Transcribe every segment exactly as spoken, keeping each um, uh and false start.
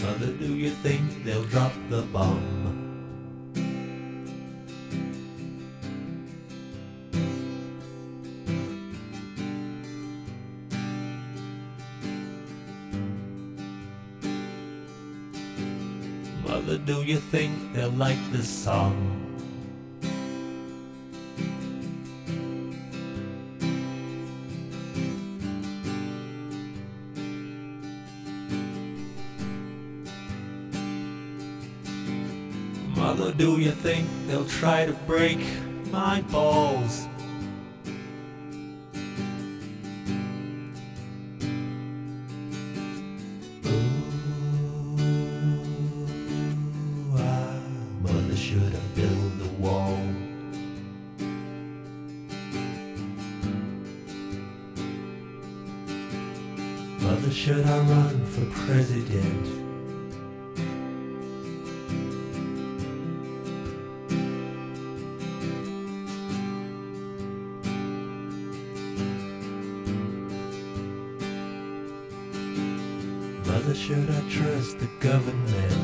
Mother, do you think they'll drop the bomb? Mother, do you think they'll like this song? Mother, do you think they'll try to break my balls? Ooh, ah, Mother, should I build a wall? Mother, should I run for president? Mother, should I trust the government?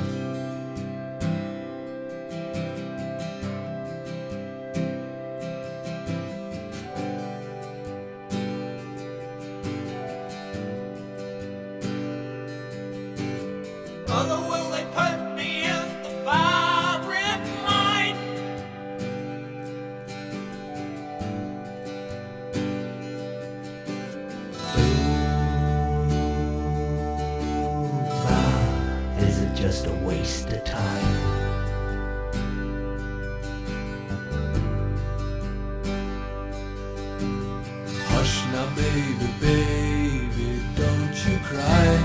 Mother, will they put me in the firing line? Is it just a waste of time? Hush now, baby, baby, don't you cry.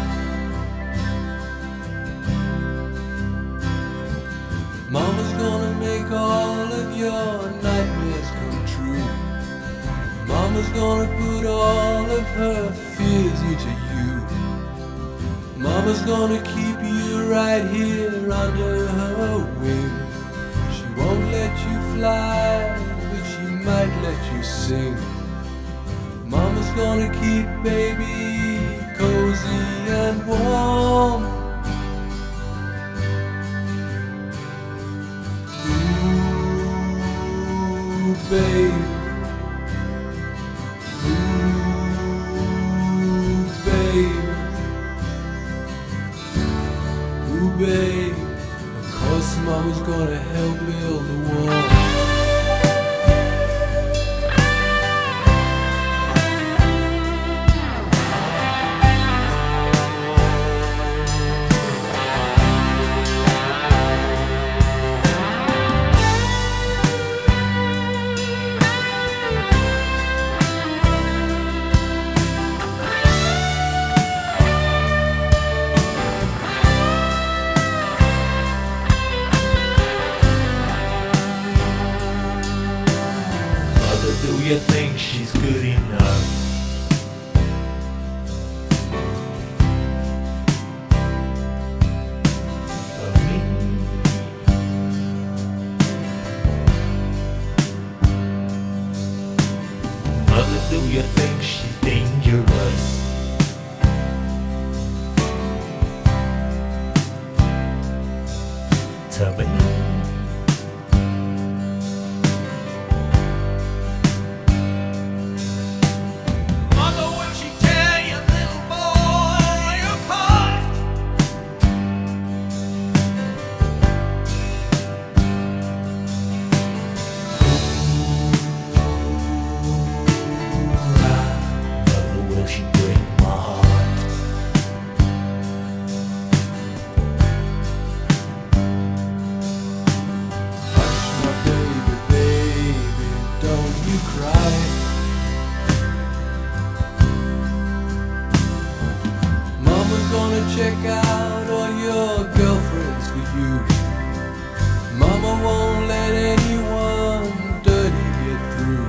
Mama's gonna make all of your nightmares come true. Mama's gonna put all of her fears into you. Mama's gonna keep you right here under her wing. She won't let you fly, but she might let you sing. Mama's gonna keep baby cozy and warm. Ooh, babe. Ooh, babe. Ooh, babe, of course Mama's gonna help build the wall. Do you think she's good enough? For me? Mother, do you think she's dangerous? To me? Check out all your girlfriends for you. Mama won't let anyone dirty get through.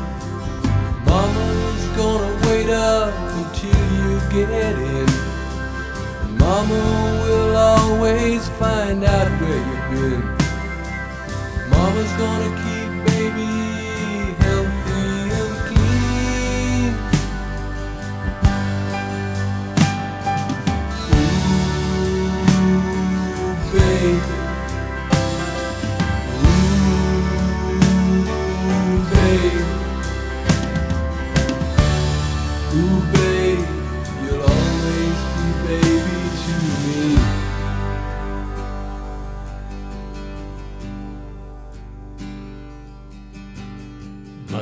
Mama's gonna wait up until you get in. Mama will always find out where you've been. Mama's gonna keep baby healthy and clean. Ooh.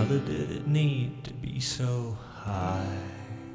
Mother, did it need to be so high?